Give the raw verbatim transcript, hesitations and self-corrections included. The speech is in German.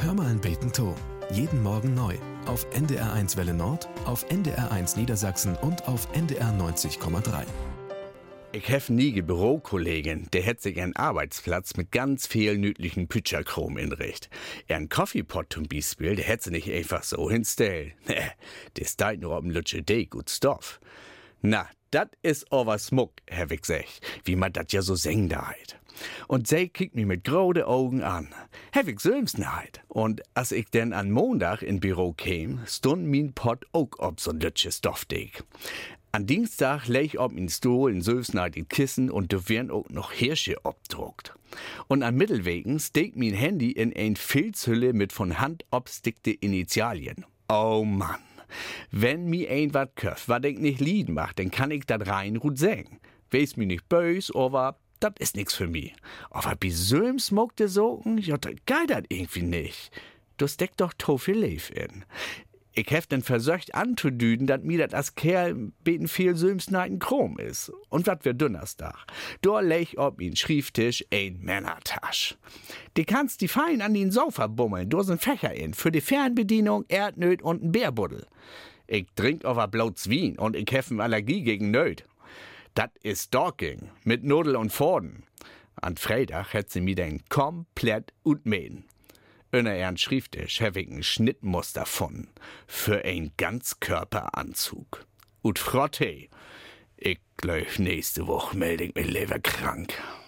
Hör mal ein Beten to. Jeden Morgen neu. Auf N D R eins Welle Nord, auf N D R eins Niedersachsen und auf N D R neunzig Komma drei. Ich hef nie Bürokollegen, der hätt sich einen Arbeitsplatz mit ganz viel nütlichen Pütscherkrom inricht. Er einen Coffeepot zum Beispiel, der hätt sie nicht einfach so hinstellen. Ne, das deit nur ob'n Lütsche Dee gut Stoff. Na, dat is aber Smuck, Herr Wicksech, wie man dat ja so seng deit. Und sie kickt mich mit grode Augen an. Herr Wick Sömsnheit. Und als ich denn an Montag in Büro käm, stund min Pott auch ob so'n Lütsche Stoffdeeg. An Dienstag leg ich ob in Stuhl in Söfsnheit in Kissen und da werden auch noch Hirsche obdruckt. Und an Mittelwegen steck mein Handy in ein Filzhülle mit von Hand obstickte Initialien. Oh Mann, wenn mi ein wat köff, wat ich nicht lied mach, dann kann ich dat rein gut sägen. Weiß mi nicht bös, aber dat is nix für mi. Aber bis Söm smokte Socken, ja, da geht dat irgendwie nicht. Du steck doch to viel Leif in. Ich hef denn versöcht anzudüden, dat mir dat as Kerl beten viel Sömsneiten Chrom is. Und wat wir Donnerstag. Da leg ob in Schrieftisch ein Männertasch. Die kannst die fein an den Sofa bummeln, da sind Fächer in, für die Fernbedienung, Erdnöt und ein Bärbuddel. Ich trink auf a blaues Wien und ich hef ne Allergie gegen Nöt. Dat is Stalking, mit Nudel und Forden. An Freitag hätt sie mir den komplett utmähen. Inner ihren Schrieftisch hab ich ein Schnittmuster von für ein Ganzkörperanzug. Und Frotte, ich glaub, nächste Woche melde ich mich lieber krank.